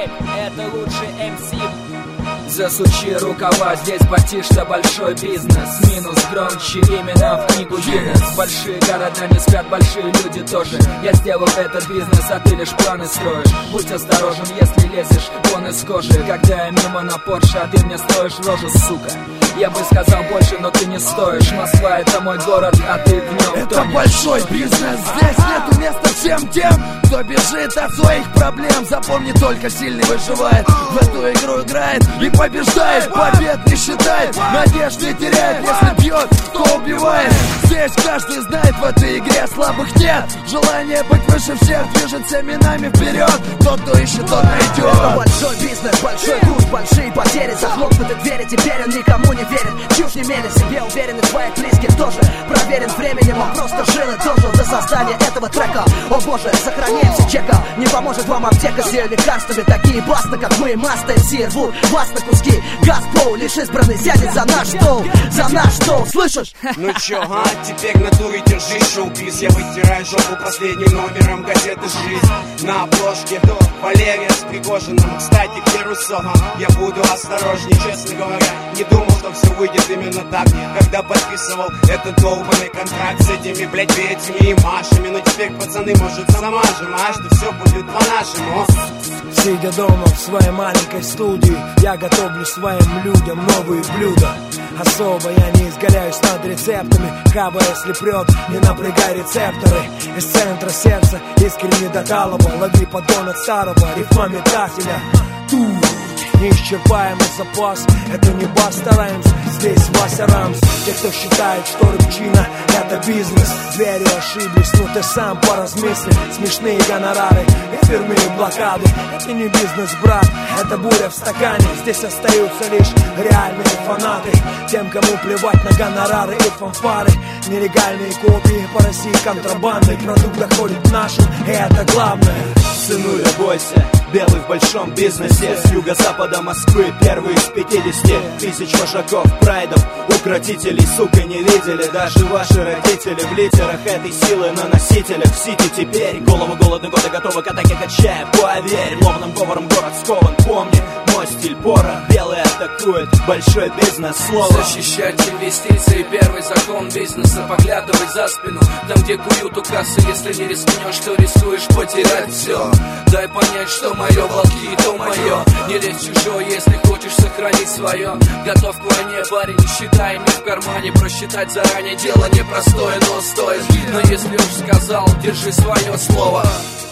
Рэп — это лучший МС. Засучи рукава, здесь Батишта, большой бизнес. Минус громче именно в книгу Гиннес. Большие города не спят, большие люди тоже. Я сделал этот бизнес, а ты лишь планы строишь. Будь осторожен, если лезешь вон из кожи. Когда я мимо на Порше, а ты мне строишь рожу, сука. Я бы сказал больше, но ты не стоишь. Москва — это мой город, а ты в нем это тонешь. Большой бизнес, здесь нету места всем тем, кто бежит от своих проблем. Запомни, только сильный выживает, в эту игру играет и побеждает. Побед не считает, надежды теряет. Если бьет, то убивает. Здесь каждый знает, в этой игре слабых нет. Желание быть выше всех движет всеми нами вперед. Тот, кто ищет, тот найдет. Это большой бизнес, большой груз, большие потери. Захлопнуты двери, теперь он никому не верит. Чушь не мерит, себе уверен и своих близких тоже. Проверен временем, он просто жил и дожил до создания этого трека. О боже, сохрани все чека. Не поможет вам аптека с ее лекарствами. Такие басты, как мы, масты, все рвут вас на куски. Газпол, лишь избранный сядет за наш стол. За наш стол, слышишь? Ну чё, а? Теперь на туре держись, шоу-биз. Я вытираю жопу последним номером газеты «Жизнь». На обложке Валерия с Пригожиным. Кстати, где Руссо? Я буду осторожней, честно говоря. Не думал, что все выйдет именно так, когда подписывал этот долбанный контракт с этими, блядь, Ветями и Машами. Но теперь, пацаны, может, замажем, а что все будет по-нашему. Сидя дома в своей маленькой студии, я готовлю своим людям новые блюда. Особо я не изгаляюсь над рецептами. Хаба, если прет, не напрягай рецепторы. Из центра сердца искренне до талого. Лови подгон от старого рифмометателя. Неисчерпаемый запас, это не Баста Раймс, здесь Вася Рамс. Те, кто считает, что рыбчина — это бизнес, дверью ошиблись, ну ты сам поразмысли. Смешные гонорары и фирменные блокады — это не бизнес, брат, это буря в стакане. Здесь остаются лишь реальные фанаты. Тем, кому плевать на гонорары и фанфары. Нелегальные копии по России контрабандой. Продукт доходит к нашим, и это главное. Сынуля, бойся, белый в большом бизнесе. С юго-запада Москвы первый из 50 тысяч вожаков, прайдов, укротителей, сука, не видели даже ваши родители. В литерах этой силы на носителях в Сити теперь. Голову голодны годы готовы к атаке, качая, поверь. Ломаным говором город скован, помни, мой стиль порох. Белый атакует, большой бизнес, слово. Защищать инвестиции, первый закон бизнеса. Поглядывай за спину, там где куют у кассы. Если не рискнешь, то рискуешь потерять все. Дай понять, что мое волки, то мое. Не лезь в чужое, если хочешь сохранить свое. Готов к войне, парень, не считай ими в кармане. Просчитать заранее дело непростое, но стоит. Но если уж сказал, держи свое слово.